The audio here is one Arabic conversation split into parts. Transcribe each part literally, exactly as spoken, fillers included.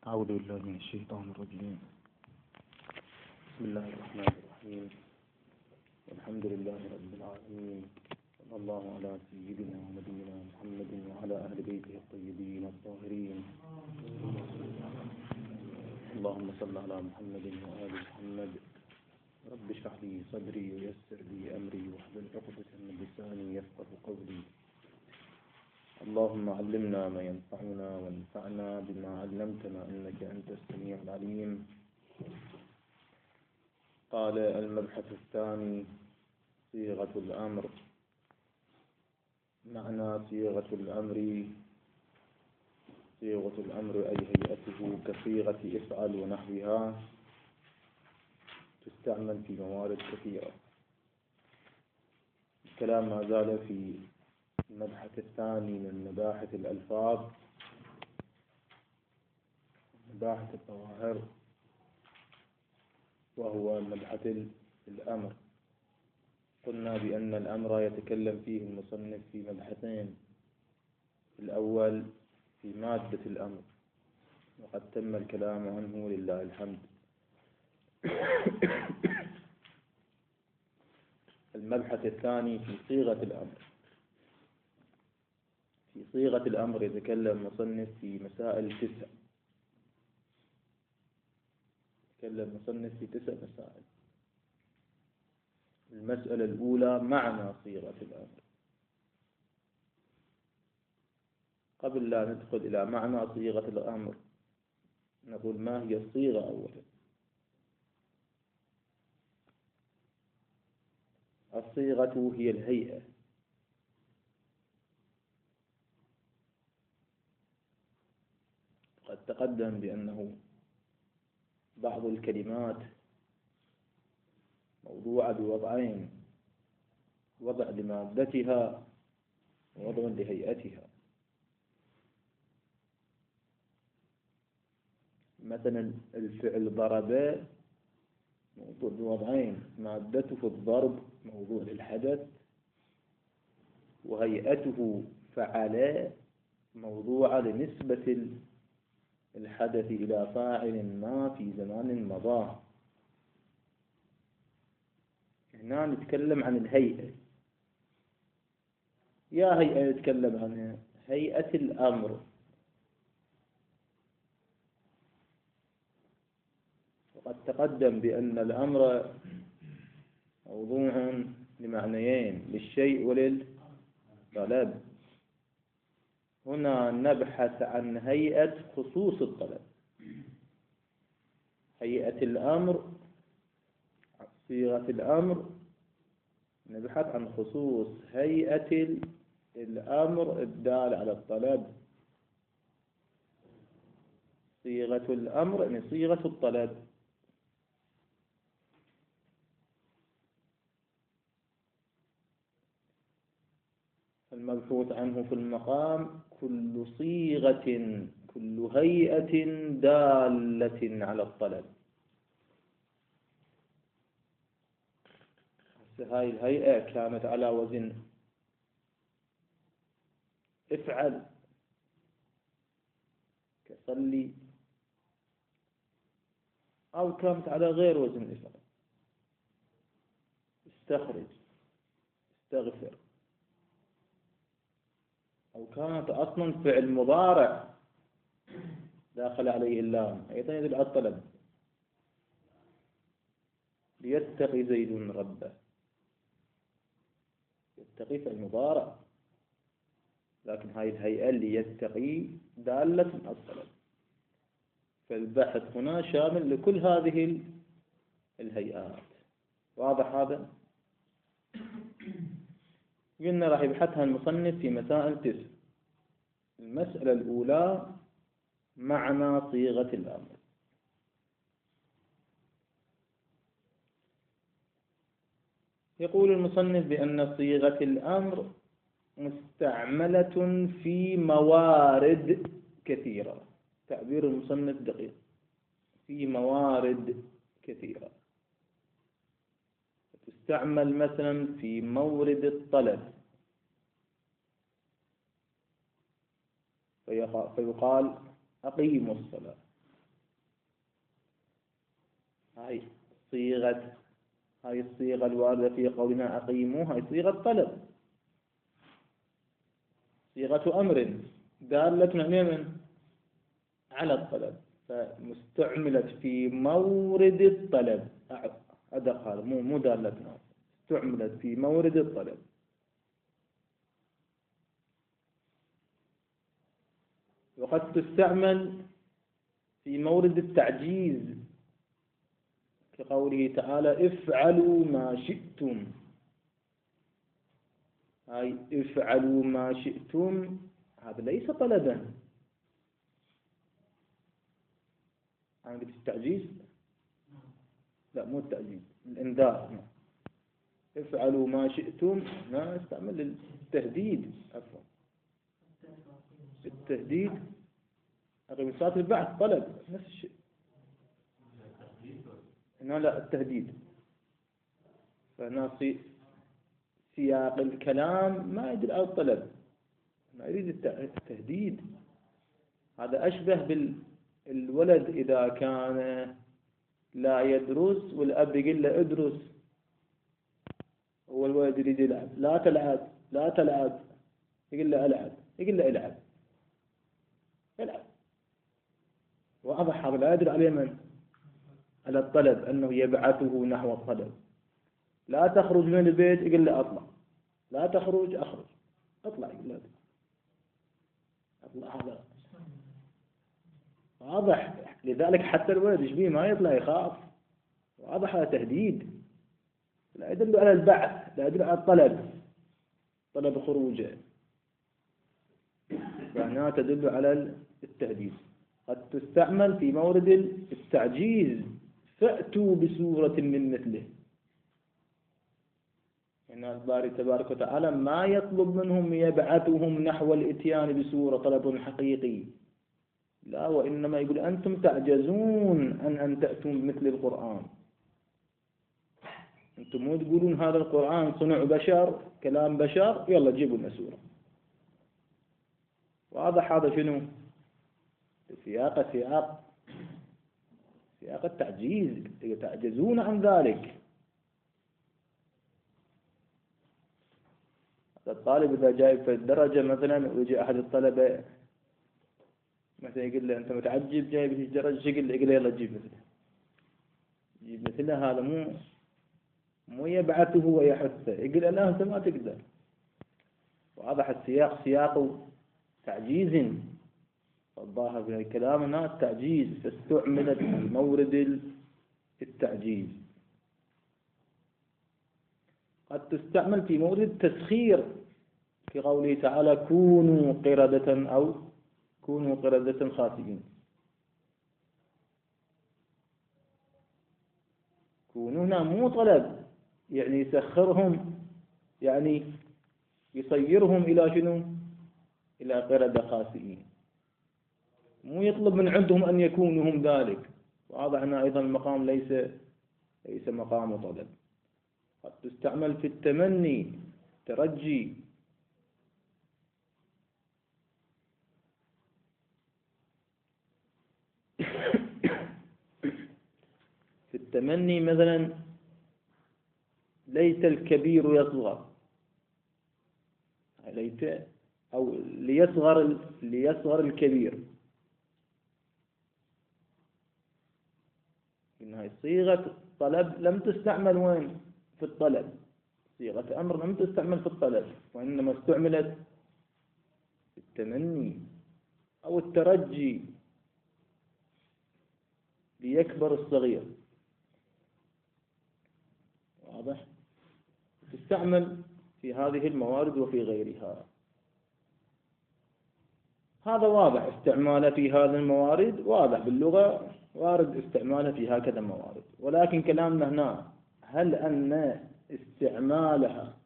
أعوذ بالله من الشيطان الرجيم. بسم الله الرحمن الرحيم. الحمد لله رب العالمين، صلى الله على سيدنا ونبينا محمد وعلى أهل بيته الطيبين الطاهرين. اللهم صل على محمد وآل محمد. رب اشرح لي صدري ويسر لي أمري واحلل عقدة من لساني يفقه قولي. اللهم علمنا ما ينفعنا وانفعنا بما علمتنا إنك أنت السميع العليم. قال المبحث الثاني: صيغة الأمر. معنى صيغة الأمر: صيغة الأمر أي هيئته كصيغة افعل ونحوها، تستعمل في موارد كثيرة. الكلام ما زال في المبحث الثاني من مباحث الألفاظ، مباحث الظواهر، وهو مبحث الأمر. قلنا بأن الأمر يتكلم فيه المصنف في مبحثين: الأول في مادة الأمر، وقد تم الكلام عنه لله الحمد. المبحث الثاني في صيغة الأمر. في صيغة الأمر يتكلم المصنف في مسائل تسع. يتكلم المصنف في تسع مسائل. المسألة الأولى: معنى صيغة الأمر. قبل لا ندخل إلى معنى صيغة الأمر نقول ما هي الصيغة أولا. الصيغة هي الهيئة. قد تقدم بأنه بعض الكلمات موضوعة بوضعين: وضع لمادتها ووضع لهيئتها. مثلا الفعل ضرب موضوع بوضعين: مادته الضرب موضوع للحدث، وهيئته فعل موضوع لنسبة الحدث إلى فاعل ما في زمان مضى. هنا نتكلم عن الهيئة. يا هيئة نتكلم عنها؟ هيئة الأمر. وقد تقدم بأن الأمر موضوع لمعنيين: للشيء وللطلب. هنا نبحث عن هيئة خصوص الطلب. هيئة الأمر، صيغة الأمر، نبحث عن خصوص هيئة الأمر الدال على الطلب. صيغة الأمر يعني صيغة الطلب. المبحوث عنه في المقام: كل صيغة، كل هيئة دالة على الطلب. هذه الهيئة كانت على وزن افعل كصلي، أو كانت على غير وزن افعل: استخرج، استغفر. أو كانت أصلا فعل مضارع داخل عليه اللام، أيضا يدل على الطلب: ليتقي زيد ربه. يتقي فعل مضارع، لكن هذه الهيئة ليتقي دالة على الطلب. فالبحث هنا شامل لكل هذه الهيئات. واضح هذا؟ قلنا راح يبحثها المصنف في مسائل تسع. المسألة الأولى: معنى صيغة الأمر. يقول المصنف بأن صيغة الأمر مستعملة في موارد كثيرة. تعبير المصنف دقيق: في موارد كثيرة. تستعمل مثلا في مورد الطلب، فيقال أقيموا الصلاة. هاي صيغة هاي الصيغة الواردة في قولنا أقيموا، هاي صيغة طلب، صيغة أمر دالة على على الطلب، فمستعملت في مورد الطلب. أدق هذا، مو مو دالة، استعملت في مورد الطلب. وقد تستعمل في مورد التعجيز كقوله تعالى افعلوا ما شئتم. هاي افعلوا ما شئتم هذا ليس طلبا، عندك التعجيز، لا مو التعجيز، الإنذار. افعلوا ما شئتم لا استعمل التهديد، عفوا التهديد. أقيم الصلاة البعث طلب نفس الشيء. هنا لا التهديد، فهنا سياق الكلام ما يدل على الطلب، ما يريد التهديد. هذا أشبه بالولد إذا كان لا يدرس والأب يقول له ادرس، هو الولد يريد يلعب، لا تلعب لا تلعب، يقول له ألعب، يقول له العب العب. واضح هذا لا يدل عليه من؟ على الطلب، أنه يبعثه نحو الطلب. لا تخرج من البيت، يقول له أطلع، لا تخرج أخرج، أطلع، يقول له أطلع. هذا واضح. لذلك حتى الولد يشبيه ما يطلع يخاف، واضح هذا تهديد، لا يدل على البعث، لا يدل على الطلب، طلب خروجه، فهنا تدل على التهديد. قد تستعمل في مورد التعجيز، فأتوا بسورة من مثله. إن الباري تبارك وتعالى ما يطلب منهم يبعثهم نحو الإتيان بسورة طلب حقيقي، لا، وإنما يقول أنتم تعجزون عن أن تأتوا بمثل القرآن، أنتم مو تقولون هذا القرآن صنع بشر، كلام بشر، يلا جيبوا لنا سورة. واضح هذا شنو؟ سياق سياق سياق التعجيز، يتعجزون عن ذلك. الطالب إذا جاي في الدرجة مثلا ويجي أحد الطلبة مثلا يقول له أنت متعجب جايب في الدرجة، شو يقول له؟ يقول له يلا جيب مثله، جيب مثله. هذا مو مو يبعثه ويحثه، يقول له لا أنت ما تقدر. واضح السياق سياق تعجيز، الظاهر في الكلام هنا التعجيز، فاستعملت في مورد التعجيز. قد تستعمل في مورد التسخير في قوله تعالى كونوا قردة أو كونوا قردة خاسئين. كونوا هنا مو طلب، يعني يسخرهم، يعني يصيرهم إلى شنو؟ إلى قردة خاسئين، مو يطلب من عندهم أن يكونوا هم ذلك. واضح أن أيضا المقام ليس ليس مقام طلب. قد تستعمل في التمني، ترجي، في التمني مثلا ليت الكبير يصغر، ليت أو ليصغر ليصغر الكبير. إنها صيغة طلب لم تستعمل وين؟ في الطلب، صيغة أمر لم تستعمل في الطلب، وإنما استعملت في التمني أو الترجي، ليكبر الصغير. واضح؟ تستعمل في هذه الموارد وفي غيرها. هذا واضح استعماله في هذه الموارد، واضح باللغة، وارد استعماله في هكذا موارد. ولكن كلامنا هنا هل أن استعمالها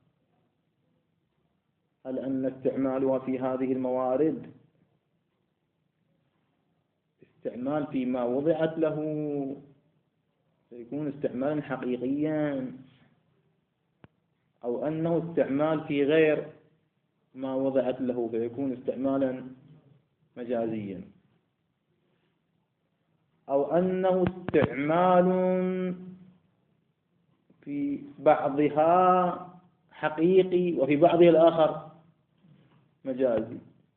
هل أن استعمالها في هذه الموارد استعمال فيما وضعت له سيكون استعمالا حقيقيا، أو أنه استعمال في غير ما وضعت له فيكون استعمالا مجازيا؟ أو أنه استعمال في بعضها حقيقي وفي بعضها الآخر مجازي.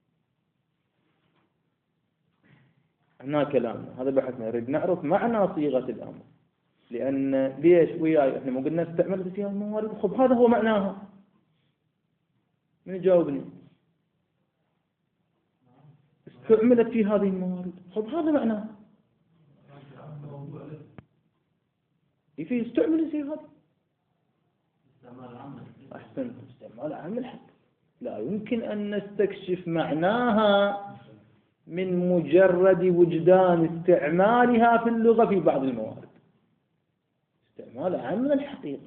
هنا كلامنا، هذا بحثنا، نريد نعرف معنى صيغة الأمر. لأن ليش وياي احنا مو قلنا استعملت فيها الموارد؟ خب هذا هو معناها. من يجاوبني؟ استعملت في هذه الموارد، خب هذا معناها. في استعمل في هذا أحسنت، استعمال عام حق. لا يمكن أن نستكشف معناها من مجرد وجدان استعمالها في اللغة في بعض الموارد. استعمال عام من الحقيقة،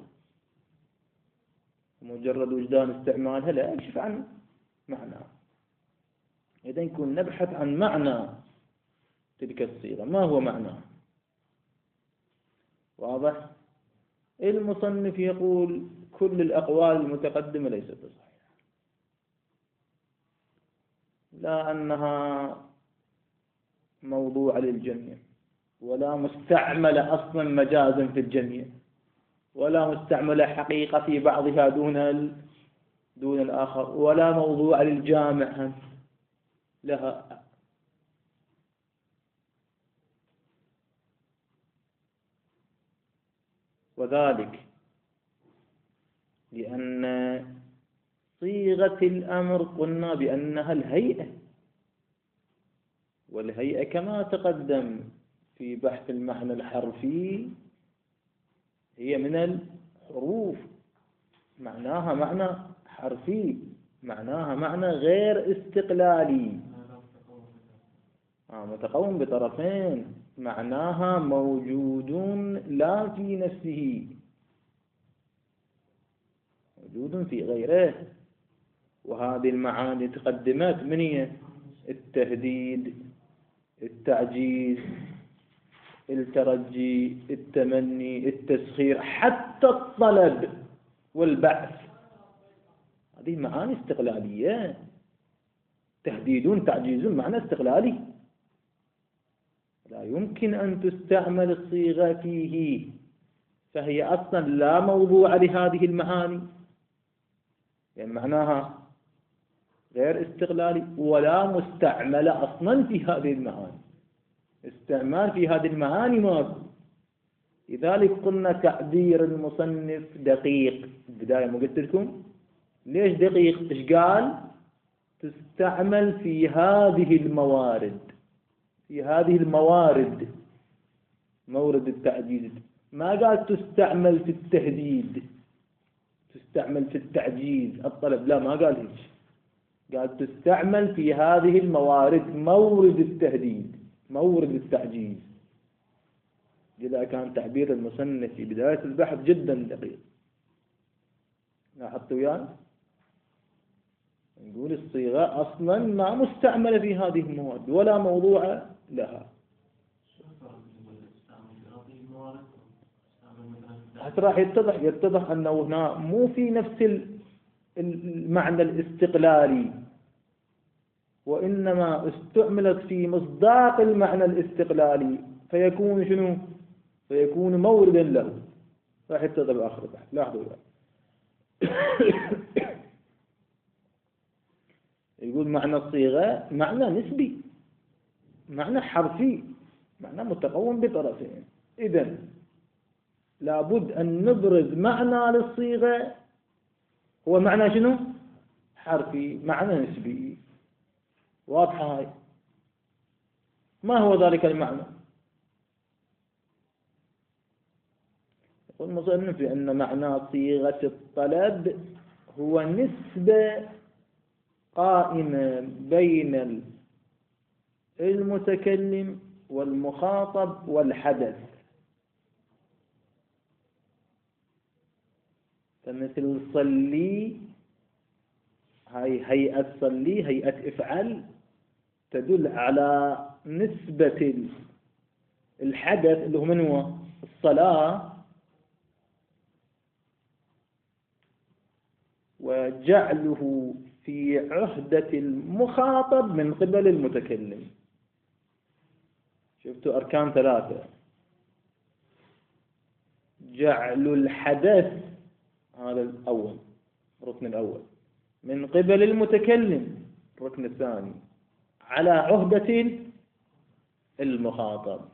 مجرد وجدان استعمالها لا يكشف عن معناها. إذا نكون نبحث عن معنى تلك الصيغة، ما هو معناها؟ واضح؟ المصنف يقول كل الأقوال المتقدمة ليست بصحيحة، لا أنها موضوع للجميع، ولا مستعملة أصلا مجازا في الجميع، ولا مستعملة حقيقة في بعضها دون دون الآخر، ولا موضوع للجامع لها. وذلك لأن صيغة الأمر قلنا بأنها الهيئة، والهيئة كما تقدم في بحث المعنى الحرفي هي من الحروف، معناها معنى حرفي، معناها معنى غير استقلالي، آه متقوم بطرفين، معناها موجود لا في نفسه، موجود في غيره. وهذه المعاني تقدمت من هي؟ التهديد، التعجيز، الترجي، التمني، التسخير، حتى الطلب والبعث. هذه معاني استقلالية. تهديد، تعجيز، معنى استقلالي، لا يمكن أن تستعمل الصيغة فيه، فهي أصلا لا موضوع لهذه المعاني، يعني معناها غير استقلالي، ولا مستعملة أصلا في هذه المعاني. استعمال في هذه المعاني ما. لذلك قلنا تعبير المصنف دقيق. بداية ما قلت لكم ليش دقيق؟ إيش قال؟ تستعمل في هذه الموارد، في هذه الموارد، مورد التعجيز. ما قال تستعمل في التهديد، تستعمل في التعجيز، الطلب، لا ما قال هيك. قال تستعمل في هذه الموارد، مورد التهديد، مورد التعجيز. لذا كان تعبير المصنف في بداية البحث جدا دقيق. لاحظت وياي؟ نقول الصيغة أصلا ما مستعملة في هذه المواد ولا موضوع لها. حتى راح يتضح يتضح أنه هنا مو في نفس المعنى الاستقلالي، وإنما استعملت في مصداق المعنى الاستقلالي، فيكون شنو؟ فيكون موردا له. راح يتضح بآخر البحث. لاحظوا يقول معنى الصيغة معنى نسبي، معنى حرفي، معنى متقوم بطرفين. إذن لابد أن نبرز معنى للصيغة هو معنى شنو؟ حرفي، معنى نسبي. واضحة هاي؟ ما هو ذلك المعنى؟ يقول المصنف أن معنى صيغة الطلب هو نسبة قائمة بين المتكلم والمخاطب والحدث. فمثل صلي، هاي هيئة صلي، هيئة افعل، تدل على نسبة الحدث اللي هو من هو؟ الصلاة، وجعله في عهدة المخاطب من قبل المتكلم. شفتوا أركان ثلاثة: جعل الحدث، هذا الأول، الركن الأول، من قبل المتكلم، الركن الثاني، على عهدة المخاطب.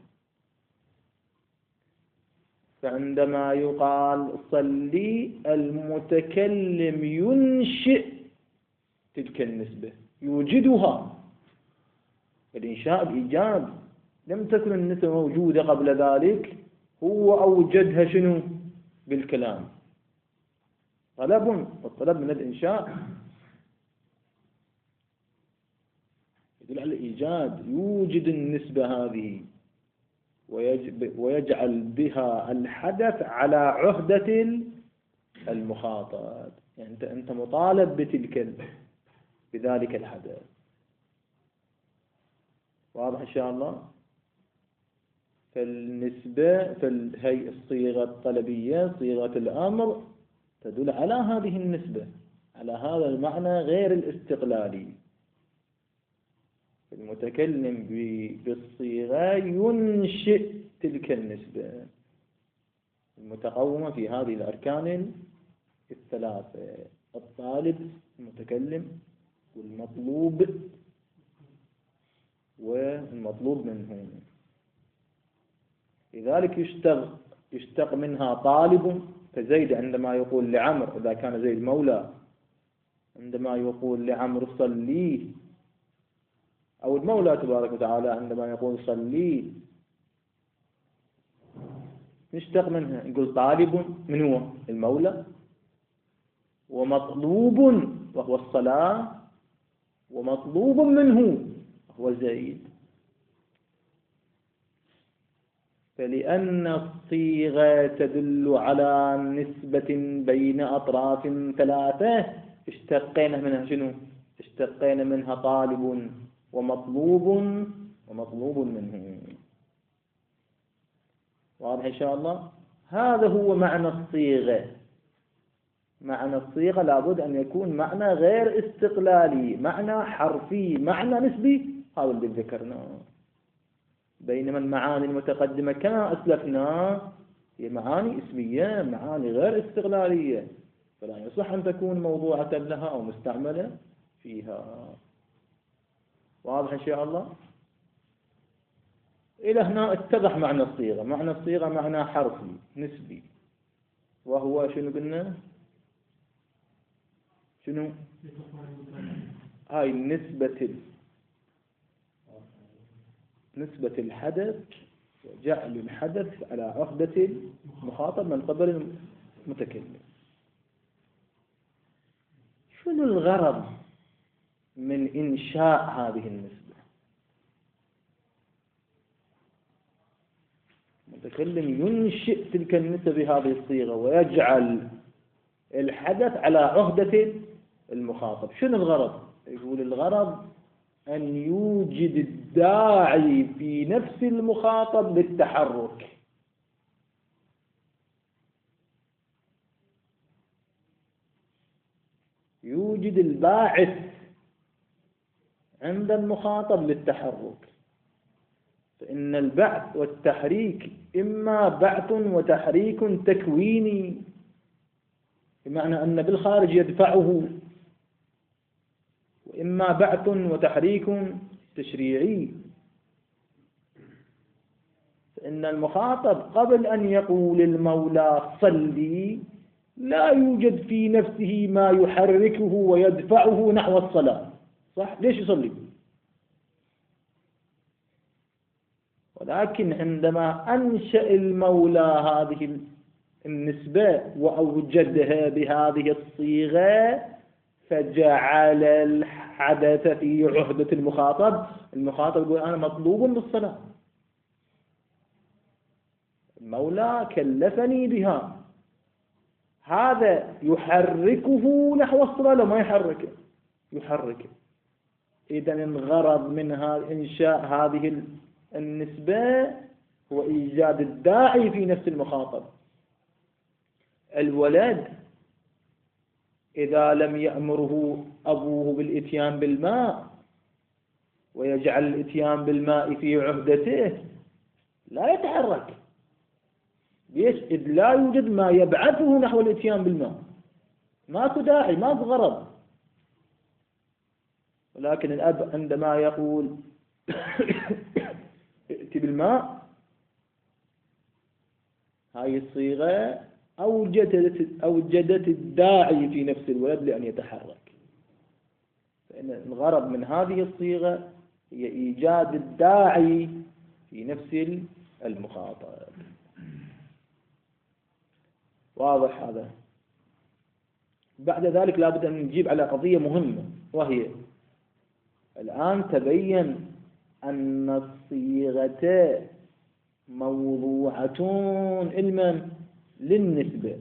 فعندما يقال صلي، المتكلم ينشئ تلك النسبة، يوجدها. الإنشاء الإيجاد، لم تكن النسبة موجودة قبل ذلك، هو أوجدها شنو؟ بالكلام. طلب، والطلب من الإنشاء يدل على الإيجاد، يوجد النسبة هذه ويجعل بها الحدث على عهدة المخاطب. يعني أنت أنت مطالب بتلك بذلك الحدث. واضح إن شاء الله؟ فالنسبة في الصيغة الطلبية، صيغة الأمر، تدل على هذه النسبة، على هذا المعنى غير الاستقلالي. المتكلم بالصيغة ينشئ تلك النسبة المتقومة في هذه الأركان الثلاثة: الطالب، المتكلم، والمطلوب والمطلوب منه. لذلك يشتق يشتق منها طالب، كزيد عندما يقول لعمر إذا كان زيد مولى، عندما يقول لعمر صلي، أو المولى تبارك وتعالى عندما يقول صلي، نشتق منها، نقول طالب من هو؟ المولى، ومطلوب وهو الصلاة، ومطلوب منه هو زيد. فلأن الصيغة تدل على نسبة بين أطراف ثلاثة، اشتقينا منها شنو؟ اشتقينا منها طالب ومطلوب ومطلوب منه. واضح إن شاء الله؟ هذا هو معنى الصيغة. معنى الصيغة لابد أن يكون معنى غير استقلالي، معنى حرفي، معنى نسبي، هذا اللي ذكرناه. بينما المعاني المتقدمة كما أسلفنا هي معاني اسمية، معاني غير استقلالية، فلا يصح أن تكون موضوعة لها أو مستعملة فيها. واضح إن شاء الله؟ إلى هنا اتضح معنى الصيغة. معنى الصيغة معنى حرفي نسبي، وهو شنو قلنا؟ شنو؟ هاي نسبة نسبة الحدث، وجعل الحدث على عهدة المخاطب من قبل المتكلم. شنو الغرض من إنشاء هذه النسبة؟ المتكلم ينشئ تلك النسبة بهذه الصيغة ويجعل الحدث على عهدة المخاطب. شنو الغرض؟ يقول الغرض أن يوجد الداعي في نفس المخاطب للتحرك. يوجد الباعث عند المخاطب للتحرك. فإن البعث والتحريك إما بعث وتحريك تكويني، بمعنى أن بالخارج يدفعه، وإما بعث وتحريك تشريعي. فإن المخاطب قبل أن يقول المولى صلي لا يوجد في نفسه ما يحركه ويدفعه نحو الصلاة، صح؟ ليش يصلي؟ ولكن عندما أنشأ المولى هذه النسبة وأوجدها بهذه الصيغة فجعل الحدث في عهدة المخاطب. المخاطب يقول أنا مطلوب بالصلاة، المولى كلفني بها، هذا يحركه نحو الصلاة لو ما يحركه؟ يحركه. إذن الغرض من إنشاء هذه النسبة هو إيجاد الداعي في نفس المخاطب. الولد إذا لم يأمره أبوه بالإتيان بالماء ويجعل الإتيان بالماء في عهدته، لا يتحرك. ليش؟ إذ لا يوجد ما يبعثه نحو الإتيان بالماء، ماكو داعي، ماكو غرض. ولكن الأب عندما يقول ائت بالماء، هاي الصيغة أوجدت أوجدت الداعي في نفس الولد لأن يتحرك. فإن الغرض من هذه الصيغة هي إيجاد الداعي في نفس المخاطب. واضح هذا؟ بعد ذلك لابد أن نجيب على قضية مهمة، وهي الآن تبين أن الصيغة موضوعة علما للنسبة.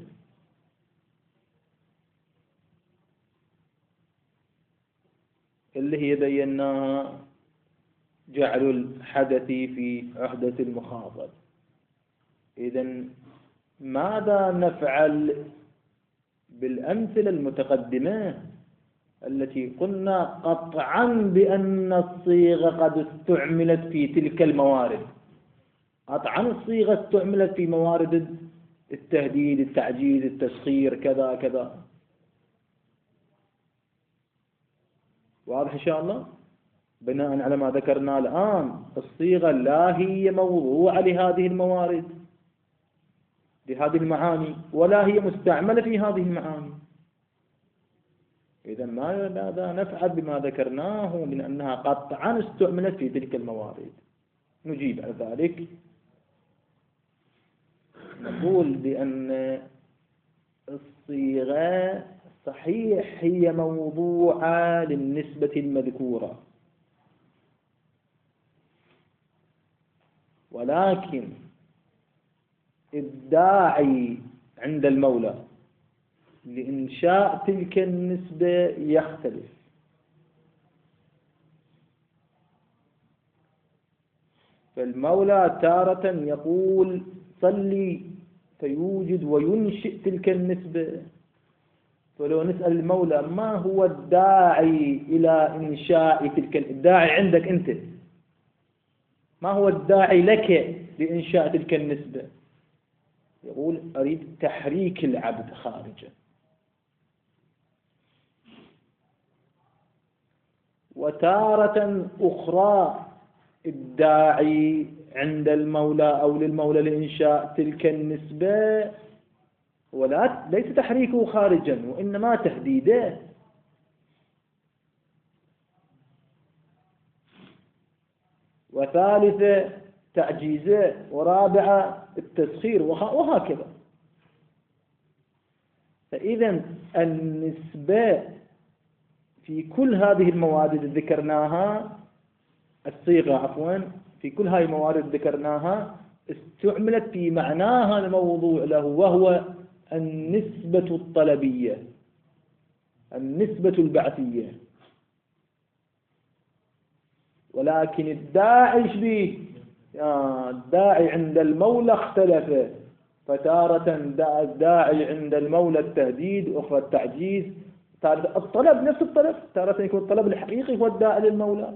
اللي هي بيناها جعل الحدث في عهدة المخاطب. إذن ماذا نفعل بالأمثلة المتقدمة التي قلنا قطعا بأن الصيغة قد استعملت في تلك الموارد؟ قطعا الصيغة استعملت في موارد التهديد، التعجيز، التسخير، كذا كذا. واضح إن شاء الله؟ بناء على ما ذكرنا الآن، الصيغة لا هي موضوعة لهذه الموارد، لهذه المعاني، ولا هي مستعملة في هذه المعاني. إذا ماذا نفعل بما ذكرناه من أنها قطعا استعملت في تلك الموارد؟ نجيب على ذلك، نقول بأن الصيغة صحيح هي موضوعة للنسبة المذكورة، ولكن الداعي عند المولى لإنشاء تلك النسبة يختلف. فالمولى تارة يقول صلي فيوجد وينشئ تلك النسبة. فلو نسأل المولى ما هو الداعي إلى إنشاء تلك، الداعي عندك أنت، ما هو الداعي لك لإنشاء تلك النسبة؟ يقول أريد تحريك العبد خارجا. وتارة أخرى الداعي عند المولى أو للمولى لإنشاء تلك النسبة ولا ليس تحريكه خارجا، وإنما تهديده. وثالثة تعجيزه، ورابعة التسخير، وهكذا. فإذا النسبة في كل هذه الموارد ذكرناها، الصيغة عفوا في كل هذه الموارد ذكرناها استعملت في معناها الموضوع له، وهو النسبة الطلبية، النسبة البعثية. ولكن الداعي ايش بيه؟ الداعي عند المولى اختلف، فتارة الداعي عند المولى التهديد، وأخرى التعجيز، تارة الطلب نفس الطلب، تارة يكون الطلب الحقيقي هو الداعي للمولى.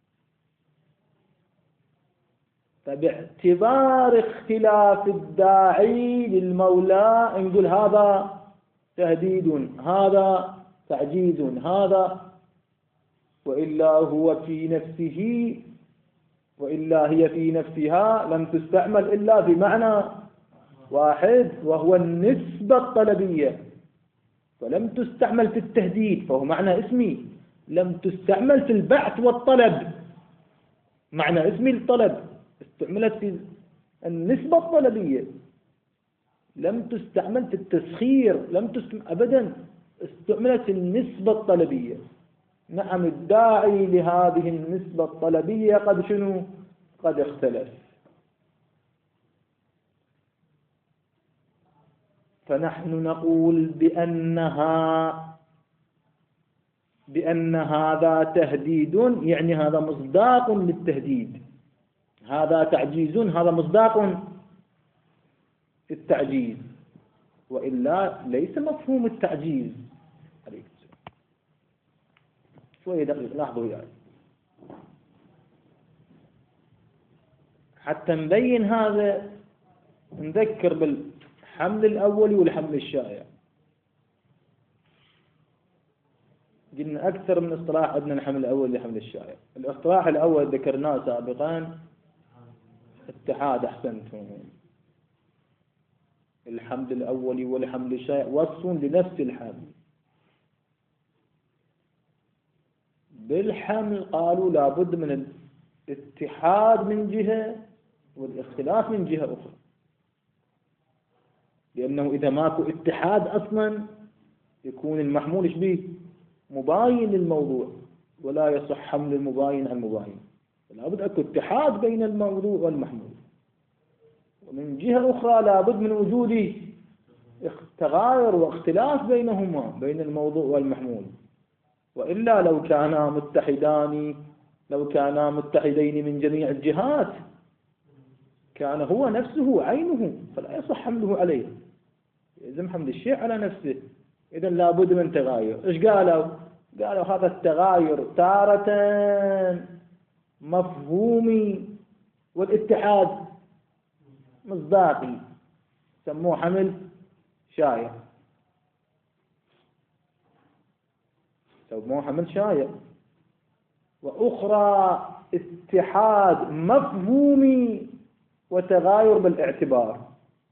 فباعتبار اختلاف الداعي للمولى نقول هذا تهديد، هذا تعجيز، هذا، وإلا هو في نفسه، وإلا هي في نفسها لم تستعمل إلا بمعنى واحد، وهو النسبة الطلبية. فلم تستعمل في التهديد فهو معنى اسمي، لم تستعمل في البعث والطلب معنى اسمي الطلب، استعملت في النسبة الطلبية. لم تستعمل في التسخير، لم تستعمل أبدا، استعملت في النسبة الطلبية. نعم الداعي لهذه النسبة الطلبية قد شنو؟ قد اختلف. فنحن نقول بأنها بأن هذا تهديد، يعني هذا مصداق للتهديد، هذا تعجيز، هذا مصداق التعجيز، وإلا ليس مفهوم التعجيز. عليك شوية دقيقة لاحظوا يعني. حتى نبين هذا نذكر بالحمل الأولي والحمل الشائع. قلنا أكثر من اصطلاح عندنا الحمل الأولي والحمل الشائع. الاصطلاح الأول ذكرناه سابقا اتحاد، أحسنتم. الحمل الأولي والحمل الشائع وصف لنفس الحمل. بالحمل قالوا لابد من الاتحاد من جهة والاختلاف من جهة أخرى، لأنه إذا ماكو اتحاد أصلا يكون المحمول إيش بيه؟ مباين للموضوع، ولا يصح حمل المباين عن المباين. لابد أكو اتحاد بين الموضوع والمحمول. ومن جهة أخرى لابد من وجود تغاير واختلاف بينهما، بين الموضوع والمحمول. وإلا لو كانا متحدان لو كانا متحدين من جميع الجهات كان هو نفسه عينه، فلا يصح حمله عليه، يلزم حمل الشيء على نفسه. إذا لابد من تغاير. إيش قالوا؟ قالوا هذا التغاير تارة مفهومي والاتحاد مصداقي، سموه حمل شائع. سموه حمل شائع. وأخرى اتحاد مفهومي وتغاير بالاعتبار،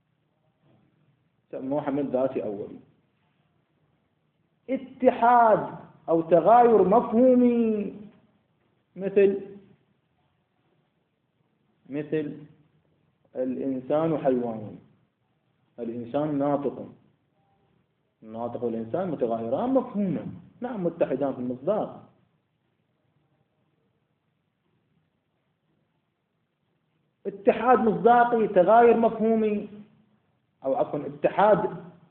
سموه حمل ذاتي أولي. اتحاد أو تغاير مفهومي مثل مثل الإنسان حيوان، الإنسان ناطق، الناطق والإنسان متغايران مفهوما، نعم متحدان في المصداق. اتحاد مصداقي، تغاير مفهومي، أو عفوا اتحاد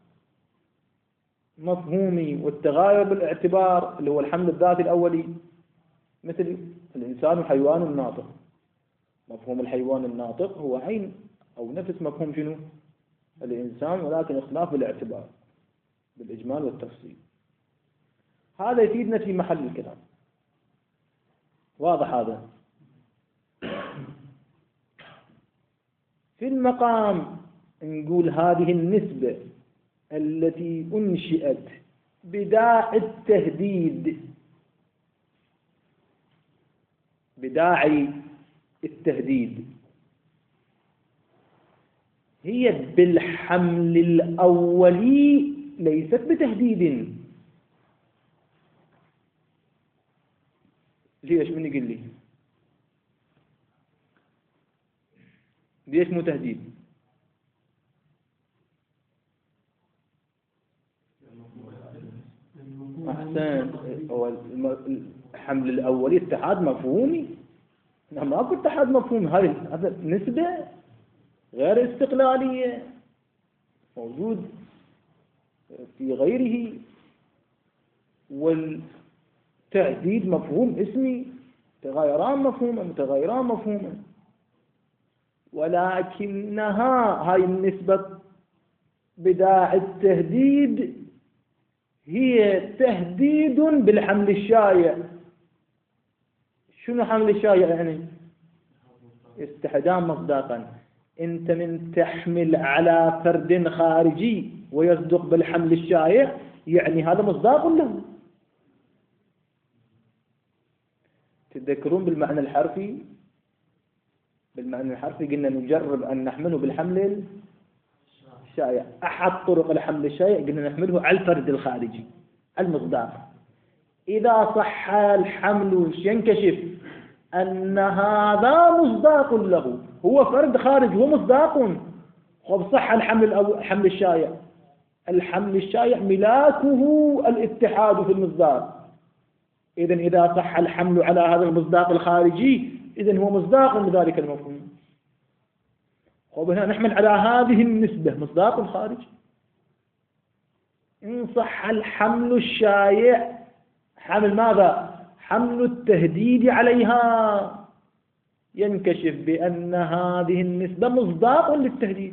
مفهومي والتغاير بالاعتبار اللي هو الحمل الذاتي الأولي، مثل الإنسان حيوان الناطق. مفهوم الحيوان الناطق هو عين أو نفس مفهوم شنو؟ الإنسان، ولكن اختلاف بالاعتبار بالإجمال والتفصيل. هذا يفيدنا في محل الكلام. واضح هذا؟ في المقام نقول هذه النسبة التي أنشئت بداعي التهديد، بداعي التهديد، هي بالحمل الأولي ليست بتهديد. ليش؟ من يقول لي ليش مو تهديد؟ أحسن. هو الحمل الأولي اتحاد مفهومي، ما أقول اتحاد مفهومي، هذا نسبة غير استقلالية موجود في غيره. والتهديد مفهوم اسمي، تغيران مفهوما متغيران مفهوما، ولكنها هاي النسبة بداعي التهديد هي تهديد بالحمل الشائع. شنو حمل الشائع يعني؟ استحدام مصداقا. انت من تحمل على فرد خارجي ويصدق بالحمل الشائع يعني هذا مصداق له. تتذكرون بالمعنى الحرفي؟ بالمعنى الحرفي قلنا نجرب أن نحمله بالحمل الشائع. أحد طرق الحمل الشائع قلنا نحمله على الفرد الخارجي المصداق. إذا صح الحمل ينكشف أن هذا مصداق له، هو فرد خارج، هو مصداق. خب صح الحمل الحمل الشائع. الحمل الشائع ملاكه الاتحاد في المصداق. إذن إذا صح الحمل على هذا المصداق الخارجي إذن هو مصداق لذلك المفهوم. خب هنا نحمل على هذه النسبة مصداق خارج. إن صح الحمل الشائع، حمل ماذا؟ حمل التهديد عليها، ينكشف بأن هذه النسبة مصداق للتهديد،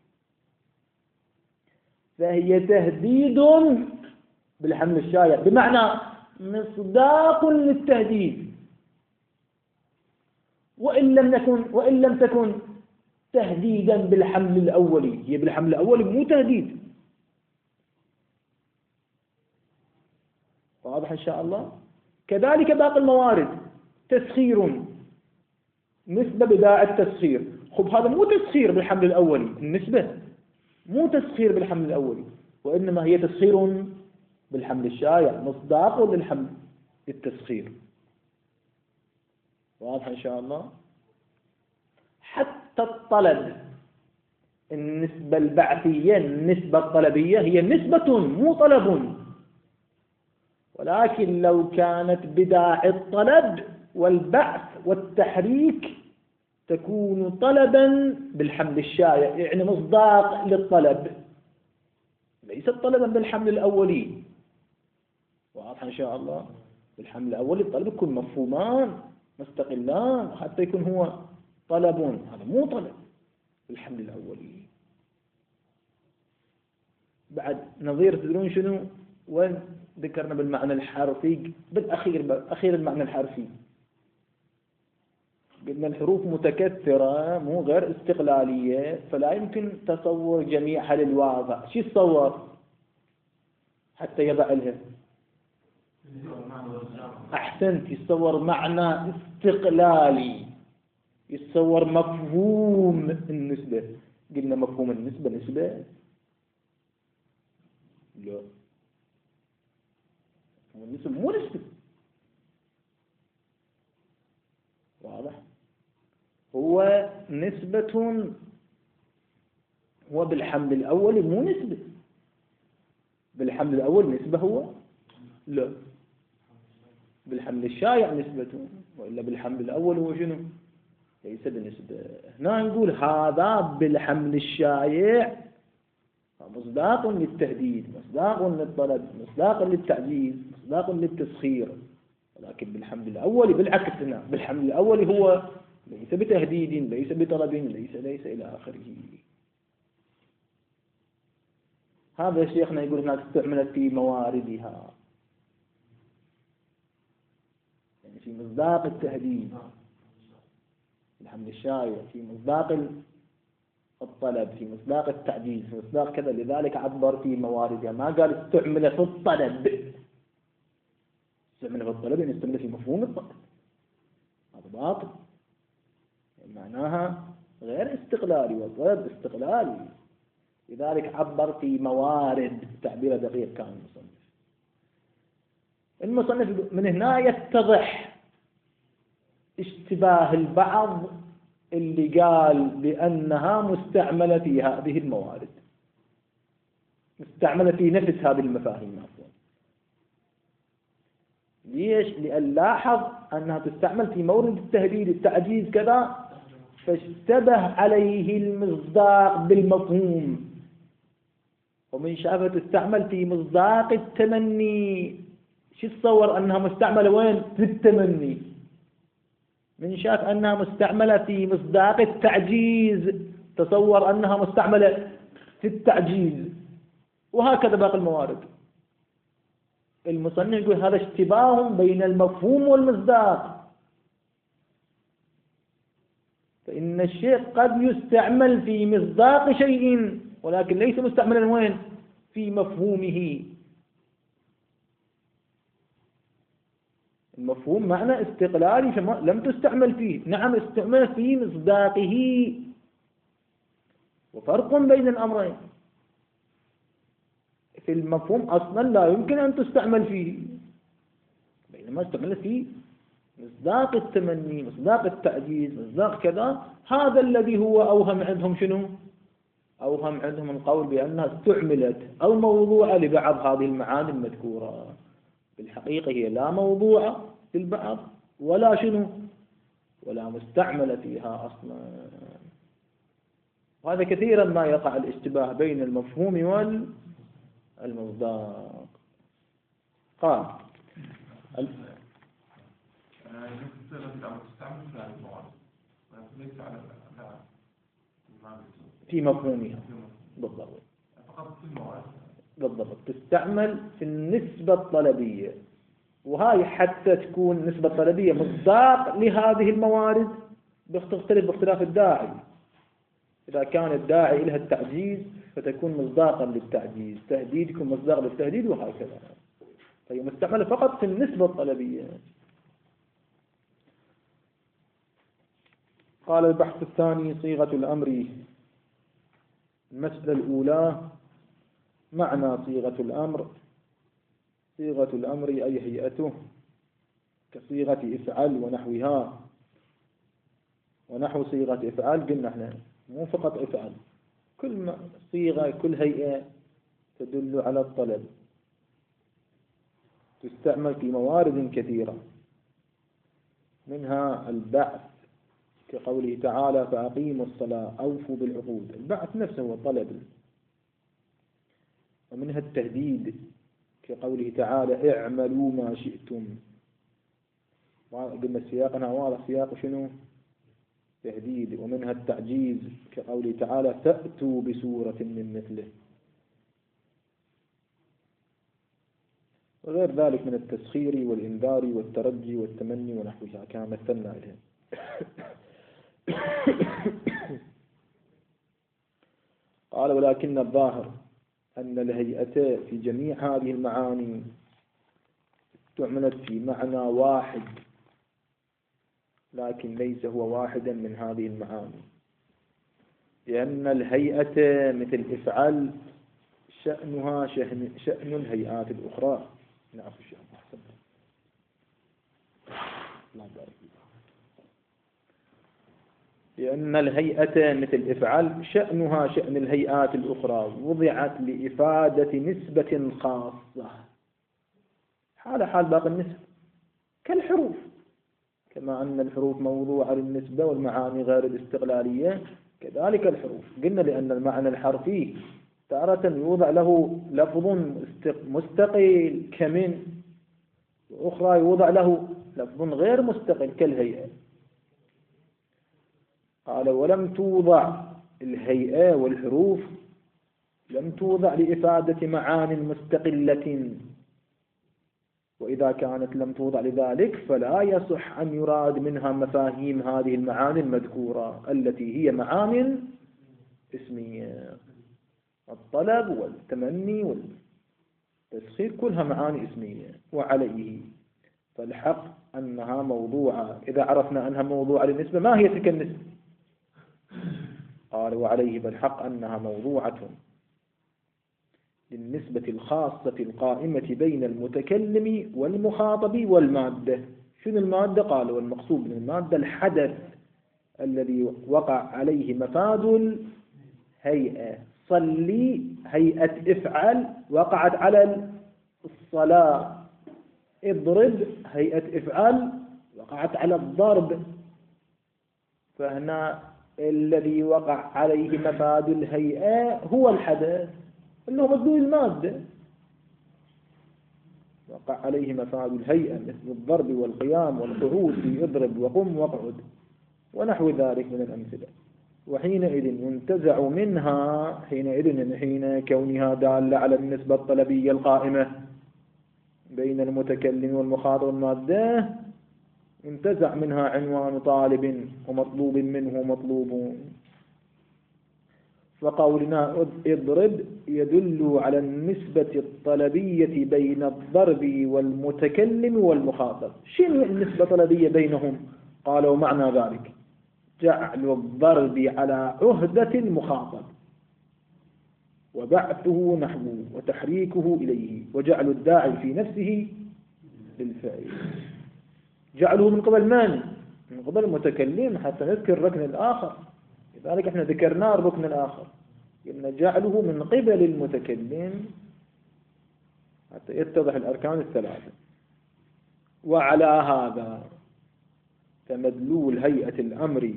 فهي تهديد بالحمل الشائع، بمعنى مصداق للتهديد. وإن لم نكن وإن لم تكن تهديدا بالحمل الأولي، هي بالحمل الأولي مو تهديد. واضح إن شاء الله. كذلك باقي الموارد، تسخير، نسبة بداعة التسخير. خب هذا مو تسخير بالحمل الأولي، النسبة مو تسخير بالحمل الأولي، وإنما هي تسخير بالحمل الشائع، مصداق للحمل التسخير. واضح إن شاء الله. حتى الطلب، النسبة البعثية، النسبة الطلبية هي نسبة مو طلب، ولكن لو كانت بداعي الطلب والبعث والتحريك تكون طلبا بالحمل الشائع، يعني مصداق للطلب، ليست طلبا بالحمل الأولي. واضح إن شاء الله. بالحمل الأولي الطلب يكون مفهومان مستقلان حتى يكون هو طلب، هذا مو طلب بالحمل الأولي. بعد نظير تدرون شنو؟ وين ذكرنا بالمعنى الحرفي بالأخير، بالأخير المعنى الحرفي قلنا الحروف متكثرة مو غير استقلالية، فلا يمكن تصور جميعها للواضع. شو يتصور حتى يضع لها؟ أحسنت، يتصور معنى استقلالي، يتصور مفهوم النسبة. قلنا مفهوم النسبة نسبة؟ لا، النسبة مو نسبة. واضح؟ هو نسبة، هو بالحمل الأول مو نسبة. بالحمل الأول نسبة هو؟ لا، بالحمل الشائع نسبة، وإلا بالحمل الأول هو شنو؟ ليس بنسبة. هنا نقول هذا بالحمل الشائع مصداق للتهديد، مصداق للطلب، مصداق للتعجيز، مصداق للتسخير. ولكن بالحمل الأول بالعكس، هنا بالحمل الأول هو ليس بتهديد، ليس بطلب، ليس ليس إلى آخره. هذا شيخنا يقول هناك استعملت في مواردها، يعني في مصداق التهديد الحمل الشائع، في مصداق الطلب، في مصداق التعجيز، في مصداق كذا. لذلك عبر في مواردها، ما قال استعمل في الطلب. استعمل في الطلب يعني استعمل في مفهوم الطلب، هذا باطل، يعني معناها غير استقلالي، والطلب استقلالي. لذلك عبر في موارد، تعبير دقيق كان المصنف. المصنف من هنا يتضح اشتباه البعض اللي قال بأنها مستعملة في هذه الموارد، مستعملة في نفس هذه المفاهيم عفوا. ليش؟ لأن لاحظ أنها تستعمل في مورد التهديد، التعجيز كذا، فاشتبه عليه المصداق بالمفهوم. ومن شافها تستعمل في مصداق التمني، شو تصور أنها مستعملة وين؟ في التمني. من شاف أنها مستعملة في مصداق التعجيز، تصور أنها مستعملة في التعجيز، وهكذا باقي الموارد. المصنف يقول هذا اشتباه بين المفهوم والمصداق، فإن الشيء قد يستعمل في مصداق شيء ولكن ليس مستعملا وين؟ في مفهومه. المفهوم معنى استقلالي لم تستعمل فيه، نعم استعمل في مصداقه، وفرق بين الأمرين. في المفهوم أصلا لا يمكن أن تستعمل فيه، بينما استعملت فيه مصداق التمني، مصداق التعجيز، مصداق كذا. هذا الذي هو أوهم عندهم شنو؟ أوهم عندهم القول بأنها استعملت أو موضوعة لبعض هذه المعاني المذكورة. بالحقيقة هي لا موضوعة للبعض ولا شنو، ولا مستعملة فيها أصلا. وهذا كثيرا ما يقع الاشتباه بين المفهوم والمصداق. قال في مفهومها بالضبط، بالضبط تستعمل في النسبة الطلبية، وهاي حتى تكون نسبة طلبية مصداق لهذه الموارد تختلف باختلاف الداعي. إذا كان الداعي لها التعجيز فتكون مصداقا للتعجيز، تهديد يكون مصداق للتهديد، وهكذا. فهي مستعملة فقط في النسبة الطلبية. قال البحث الثاني: صيغة الأمر. المسألة الأولى: معنى صيغة الأمر. صيغة الأمر أي هيئته، كصيغة افعل ونحوها. ونحو صيغة افعل قلنا احنا مو فقط افعل، كل صيغة كل هيئة تدل على الطلب، تستعمل في موارد كثيرة، منها البعث كقوله تعالى: فأقيموا الصلاة أوفوا بالعقود. البعث نفسه هو طلب. ومنها التهديد كقوله تعالى: اعملوا ما شئتم. قلنا السياق أنا واضح، سياق شنو؟ تهديد. ومنها التعجيز كقوله تعالى: فأتوا بسورة من مثله. وغير ذلك من التسخير والإنذار والترجي والتمني ونحوها كما مثلنا عليهم. قال: ولكن الظاهر أن الهيئة في جميع هذه المعاني استعملت في معنى واحد، لكن ليس هو واحدا من هذه المعاني، لأن الهيئة مثل افعل شأنها شأن, شأن الهيئات الأخرى. نعم الشيخ أحسن. الله يبارك فيك. لأن الهيئة مثل افعل شأنها شأن الهيئات الأخرى، وضعت لإفادة نسبة خاصة حال حال باقي النسب، كالحروف، كما أن الحروف موضوعة للنسبة والمعاني غير الاستقلالية، كذلك الحروف. قلنا لأن المعنى الحرفي تارة يوضع له لفظ مستقل كمن، وأخرى يوضع له لفظ غير مستقل كالهيئة. قال: ولم توضع الهيئة والحروف لم توضع لإفادة معان مستقلة، وإذا كانت لم توضع لذلك فلا يصح أن يراد منها مفاهيم هذه المعاني المذكورة التي هي معان اسمية. الطلب والتمني والتسخير كلها معاني اسمية. وعليه فالحق أنها موضوعة. إذا عرفنا أنها موضوعة للنسبة، ما هي تلك النسبة؟ قال: وعليه فالحق أنها موضوعة للنسبة الخاصة القائمة بين المتكلم والمخاطب والمادة. شنو المادة؟ قال: والمقصود من المادة الحدث الذي وقع عليه مفاد الهيئة. صلي هيئة افعل وقعت على الصلاة. اضرب هيئة افعل وقعت على الضرب. فهنا الذي وقع عليه مفاد الهيئة هو الحدث اللي هو مدلول المادة. وقع عليه مفاد الهيئة مثل الضرب والقيام والقعود في اضرب وقم واقعد ونحو ذلك من الأمثلة. وحينئذ ينتزع منها، حينئذ حين كونها دالة على النسبة الطلبية القائمة بين المتكلم والمخاطب والمادة، ينتزع منها عنوان طالب ومطلوب منه مطلوب. وقولنا اضرب يدل على النسبة الطلبية بين الضرب والمتكلم والمخاطب. شنو النسبة الطلبية بينهم؟ قالوا معنى ذلك جعل الضرب على عهدة المخاطب، وبعثه نحوه، وتحريكه إليه، وجعل الداعي في نفسه للفعل. جعله من قبل من؟ من قبل المتكلم، حتى نذكر الركن الآخر. لذلك احنا ذكرنا الركن الآخر، إن جعله من قبل المتكلم حتى يتضح الأركان الثلاثة. وعلى هذا فمدلول هيئة الأمر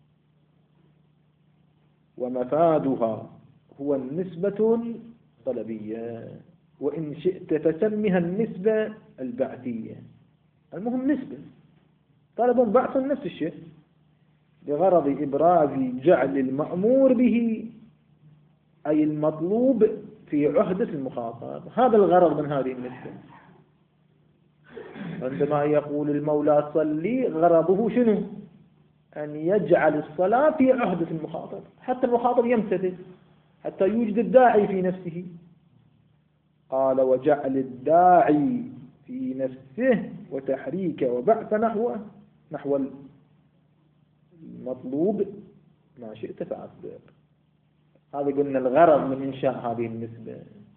ومفادها هو النسبة الطلبية، وإن شئت فسمها النسبة البعثية. المهم نسبة، طلب بعث نفس الشيء، بغرض إبراز جعل المأمور به أي المطلوب في عهدة المخاطب. هذا الغرض من هذه النسبة. عندما يقول المولى صلي، غرضه شنو؟ أن يجعل الصلاة في عهدة المخاطب حتى المخاطب يمتثل، حتى يوجد الداعي في نفسه. قال وجعل الداعي في نفسه وتحريك وبعث نحو نحو المطلوب ما شئت فأصدق. هذا قلنا الغرض من إنشاء هذه النسبة.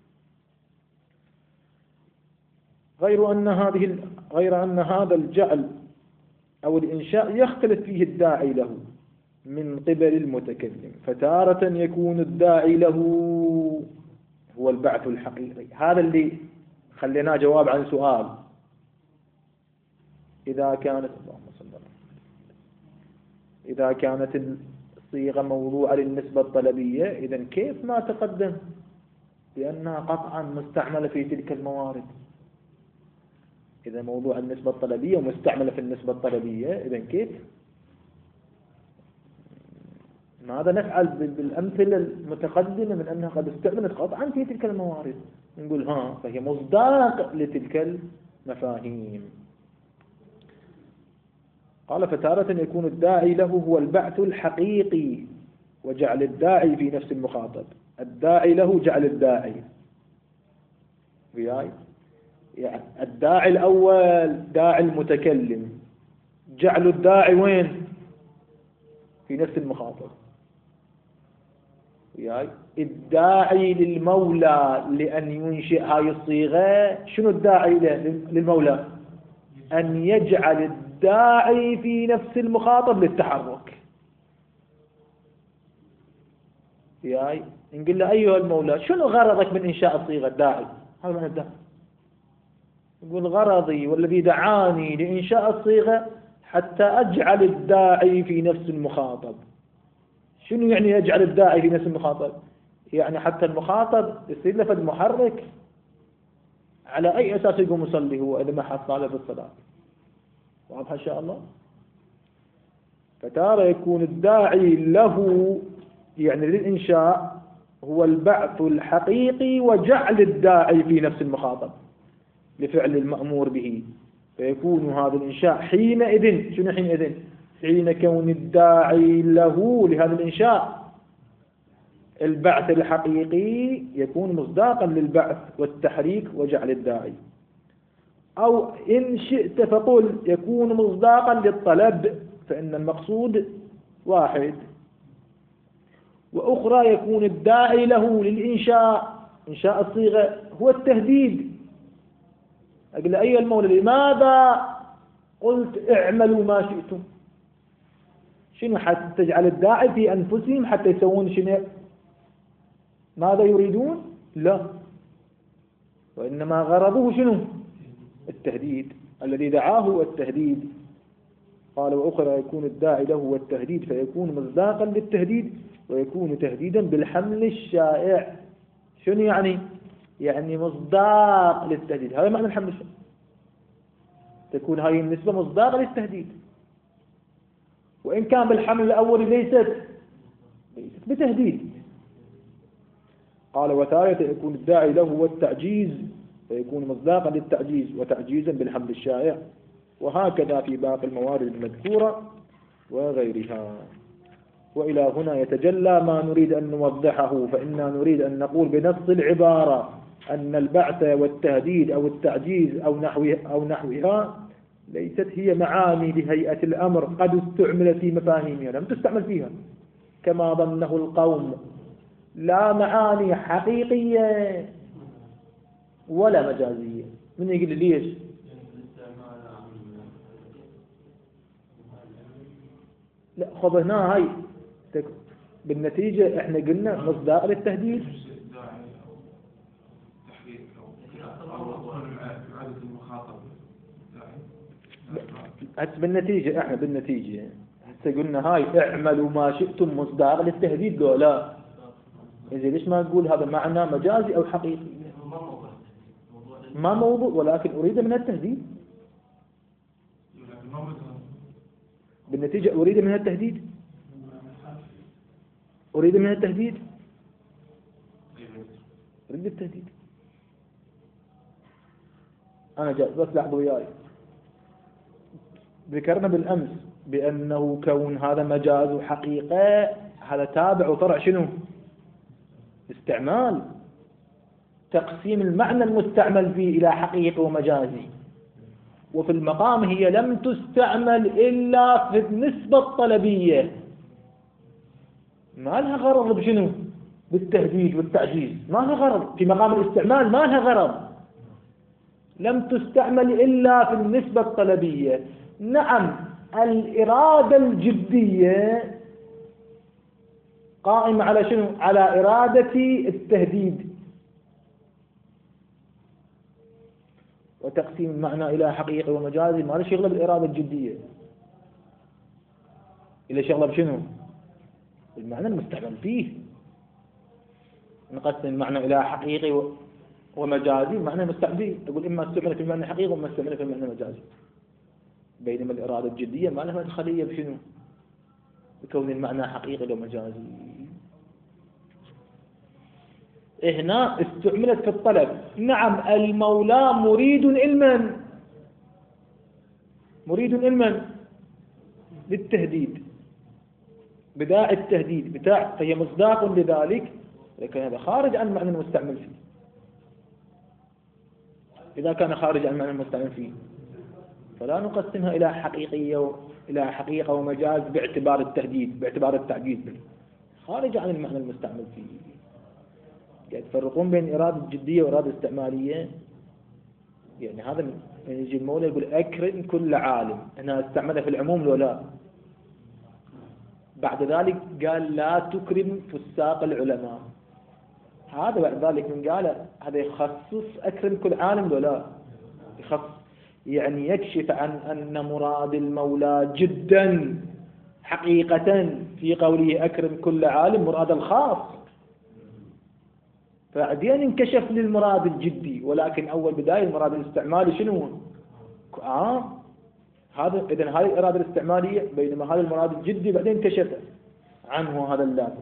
غير أن هذه غير أن هذا الجعل أو الإنشاء يختلف فيه الداعي له من قبل المتكلم، فتارة يكون الداعي له هو البعث الحقيقي. هذا اللي خليناه جواب عن سؤال. إذا كانت اللهم صل على إذا كانت الصيغة موضوعة للنسبة الطلبية، إذن كيف ما تقدم لأنها قطعا مستعملة في تلك الموارد. إذا موضوع النسبة الطلبية ومستعملة في النسبة الطلبية، إذن كيف؟ ماذا نفعل بالأمثلة المتقدمة من أنها قد استعملت قطعا في تلك الموارد؟ نقول ها فهي مصداق لتلك المفاهيم. قال فتارة يكون الداعي له هو البعث الحقيقي وجعل الداعي في نفس المخاطب. الداعي له جعل الداعي وياي، يعني الداعي الأول داعي المتكلم، جعل الداعي وين؟ في نفس المخاطب وياي. الداعي للمولى لأن ينشئ هاي الصيغة، شنو الداعي للمولى؟ أن يجعل الداعي في نفس المخاطب للتحرك وياي. نقول له أيها المولى شنو غرضك من إنشاء الصيغة؟ الداعي. هذا معنى الداعي. يقول غرضي والذي دعاني لإنشاء الصيغة حتى أجعل الداعي في نفس المخاطب. شنو يعني يجعل الداعي في نفس المخاطب؟ يعني حتى المخاطب يصير له فد محرك. على أي أساس يقوم يصلي هو إذا ما حصل في الصلاة؟ واضح إن شاء الله. فتارة يكون الداعي له يعني للإنشاء هو البعث الحقيقي وجعل الداعي في نفس المخاطب لفعل المأمور به، فيكون هذا الإنشاء حينئذ. شنو حينئذ؟ حين كون الداعي له لهذا الإنشاء البعث الحقيقي يكون مصداقا للبعث والتحريك وجعل الداعي. أو إن شئت فقل يكون مصداقا للطلب، فإن المقصود واحد. وأخرى يكون الداعي له للإنشاء إنشاء الصيغة هو التهديد. أقول أيها المولى لماذا قلت اعملوا ما شئتم؟ شنو حتى تجعل الداعي في أنفسهم حتى يسوون شنو ماذا يريدون؟ لا، وإنما غرضه شنو؟ التهديد. الذي دعاه هو التهديد. قال وأخرى يكون الداعي له هو التهديد، فيكون مصداقا للتهديد ويكون تهديدا بالحمل الشائع. شنو يعني؟ يعني مصداق للتهديد. هذا معنى الحمل الشائع. تكون هذه النسبة مصداقة للتهديد، وإن كان بالحمل الأول ليست ليست بتهديد. قال وثالث يكون الداعي له هو التعجيز، فيكون مصداقا للتعجيز وتعجيزا بالحمل الشائع. وهكذا في باقي الموارد المذكورة وغيرها. وإلى هنا يتجلى ما نريد أن نوضحه. فإننا نريد أن نقول بنص العبارة أن البعث والتهديد أو التعجيز أو نحوها أو نحوها ليست هي معاني لهيئة الأمر قد استعملت في مفاهيمها، لم تستعمل فيها كما ظنه القوم، لا معاني حقيقية ولا مجازية. من يقول لي ليش؟ لا خذ هنا هاي بالنتيجة احنا قلنا مصداق للتهديد. هسه بالنتيجة احنا بالنتيجة هسه قلنا هاي اعملوا ما شئتم مصداق للتهديد لو لا؟ إذا ليش ما نقول هذا معنى مجازي أو حقيقي؟ ما موضوع، ولكن أريد من التهديد. بالنتيجة أريد من التهديد أريد من التهديد أريد التهديد. أنا جاء بس لحظة وياي. ذكرنا بالأمس بأنه كون هذا مجاز وحقيقة هذا تابع وطرع شنو؟ استعمال. تقسيم المعنى المستعمل فيه إلى حقيقي ومجازي، وفي المقام هي لم تستعمل إلا في النسبة الطلبية، ما لها غرض بشنو؟ بالتهديد والتعجيز، ما لها غرض في مقام الاستعمال، ما لها غرض، لم تستعمل إلا في النسبة الطلبية. نعم الإرادة الجدية قائمة على شنو؟ على إرادة التهديد. وتقسيم المعنى إلى حقيقي ومجازي ما له شغله بالإرادة الجدية، إلى شغله بشنو؟ بالمعنى المستعمل فيه. نقسم المعنى إلى حقيقي ومجازي، معنى المستعمل فيه تقول إما استعمل في المعنى حقيقي وإما استعمل في المعنى مجازي، بينما الإرادة الجدية ما لها مدخلية بشنو؟ بكون المعنى حقيقي ومجازي. هنا استعملت في الطلب. نعم المولى مريد علما، مريد علما للتهديد، بداعي التهديد بتاع، فهي مصداق لذلك، لكن هذا خارج عن معنى المستعمل فيه. إذا كان خارج عن معنى المستعمل فيه فلا نقسمها إلى حقيقية إلى حقيقة ومجاز باعتبار التهديد، باعتبار التعجيز، خارج عن المعنى المستعمل فيه. يعني تفرقون بين إرادة جدية وإرادة استعمالية. يعني هذا يجي المولى يقول أكرم كل عالم، هنا استعملها في العموم لو لا. بعد ذلك قال لا تكرم فساق العلماء، هذا بعد ذلك من قال هذا يخصص أكرم كل عالم لو لا، يخصص يعني يكشف عن أن مراد المولى جدا حقيقة في قوله أكرم كل عالم مراد الخاص، بعدين انكشف للمراد الجدي، ولكن أول بداية المراد الاستعمالي شنو؟ آه هذا إذن هذه الإرادة الاستعمالية، بينما هذا المراد الجدي بعدين كشف عنه هذا اللازم.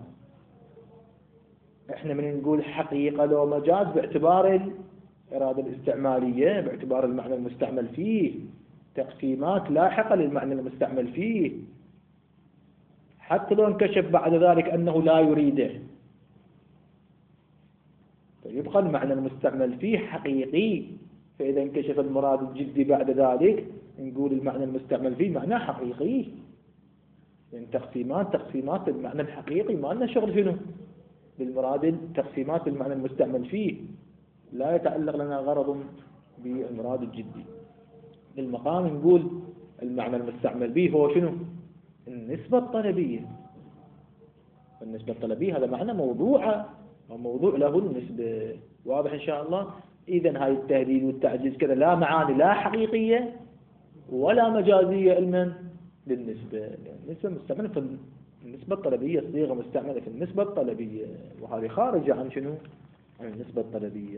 إحنا من نقول حقيقة لو مجاز باعتبار الإرادة الاستعمالية، باعتبار المعنى المستعمل فيه، تقسيمات لاحقة للمعنى المستعمل فيه، حتى لو انكشف بعد ذلك أنه لا يريده، فيبقى المعنى المستعمل فيه حقيقي. فإذا انكشف المراد الجدي بعد ذلك نقول المعنى المستعمل فيه معنى حقيقي. يعني تقسيمات تقسيمات المعنى الحقيقي ما لنا شغل شنو بالمراد، تقسيمات المعنى المستعمل فيه لا يتعلق لنا غرض بالمراد الجدي. للمقام نقول المعنى المستعمل به هو شنو؟ النسبة الطلبية. النسبة الطلبية هذا معنى موضوع وموضوع له النسبة، واضح إن شاء الله. إذن هاي التهديد والتعجيز كذا لا معاني لا حقيقية ولا مجازية علما للنسبة، يعني النسبة مستعملة في النسبة الطلبية، الصيغة مستعملة في النسبة الطلبية، وهذه خارجة عن شنو؟ عن النسبة الطلبية.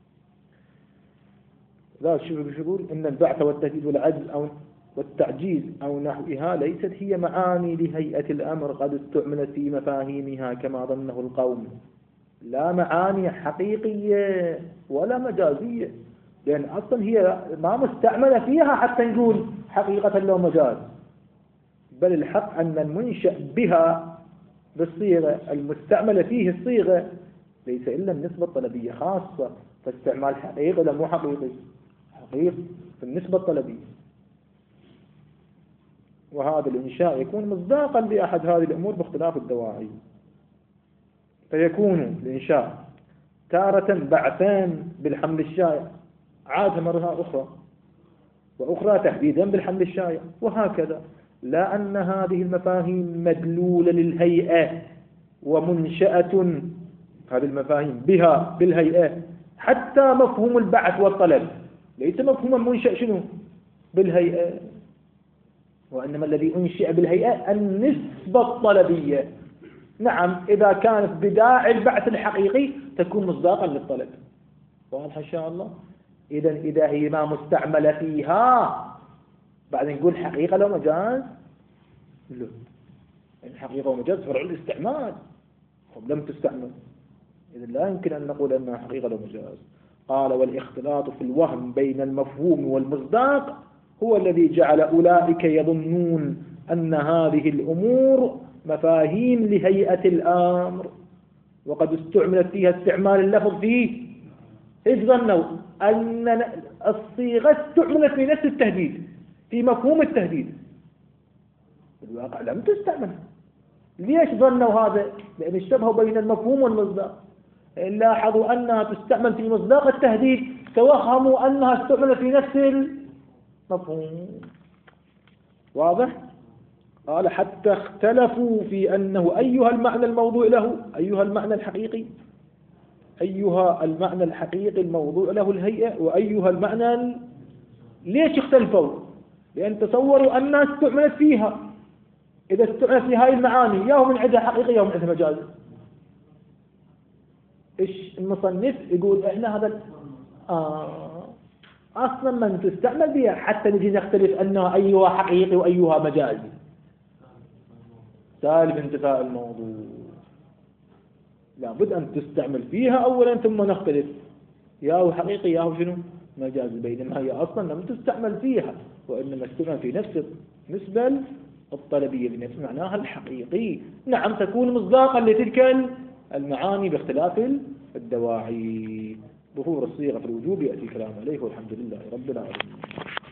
لا شوف بيقول إن البعث والتهديد والعجز أو والتعجيز أو نحوها ليست هي معاني لهيئة الأمر قد استعملت في مفاهيمها كما ظنه القوم، لا معاني حقيقية ولا مجازية، لأن أصلا هي ما مستعملة فيها حتى نقول حقيقة لو مجاز، بل الحق أن المنشأ بها بالصيغة المستعملة فيه الصيغة ليس إلا النسبة الطلبية خاصة، فاستعمال حقيقي ولا مو حقيقي؟ حقيقي في النسبة الطلبية. وهذا الإنشاء يكون مصداقا لأحد هذه الأمور باختلاف الدواعي، فيكون الإنشاء تارة بعثان بالحمل الشائع عادة مرة أخرى، وأخرى تحديدا بالحمل الشائع، وهكذا، لا أن هذه المفاهيم مدلولة للهيئة ومنشأة، هذه المفاهيم بها بالهيئة، حتى مفهوم البعث والطلب ليس مفهوما منشأ شنو بالهيئة، وإنما الذي أنشئ بالهيئة النسبة الطلبية. نعم إذا كانت بداعي البعث الحقيقي تكون مصداقا للطلب، واضح إن شاء الله. إذا إذا هي ما مستعملة فيها بعد نقول حقيقة لو مجاز، لا، الحقيقة ومجاز فرع الاستعمال لم تستعمل، إذا لا يمكن أن نقول أنها حقيقة لو مجاز. قال والاختلاط في الوهم بين المفهوم والمصداق هو الذي جعل أولئك يظنون أن هذه الأمور مفاهيم لهيئة الأمر، وقد استعملت فيها استعمال اللفظ فيه. إيش ظنوا؟ أن الصيغة استعملت في نفس التهديد، في مفهوم التهديد. الواقع لم تستعمل. ليش ظنوا هذا؟ لأن اشتبهوا بين المفهوم والمصداق. إن لاحظوا أنها تستعمل في مصداق التهديد توهموا أنها استعملت في نفس المفهوم. واضح؟ قال حتى اختلفوا في أنه أيها المعنى الموضوع له، أيها المعنى الحقيقي، أيها المعنى الحقيقي الموضوع له الهيئة، وأيها المعنى ال... ليش اختلفوا؟ لأن تصوروا أنها استعملت فيها. إذا استعملت في هاي المعاني يا هو من عندها حقيقي يا هو من عندها مجازي. إيش المصنف يقول إحنا هذا آه أصلا من تستعمل بها حتى نجي نختلف أنها أيها حقيقي وأيها مجازي. سالب انتفاء الموضوع، لابد أن تستعمل فيها أولا ثم نختلف يا هو حقيقي يا هو شنو مجازي، بينما هي أصلا لم تستعمل فيها وإنما استعمل في نفس النسبة الطلبية بنفس معناها الحقيقي. نعم تكون مصداقا لتلك المعاني باختلاف الدواعي. ظهور الصيغة في الوجوب يأتي الكلام عليه، والحمد لله رب العالمين.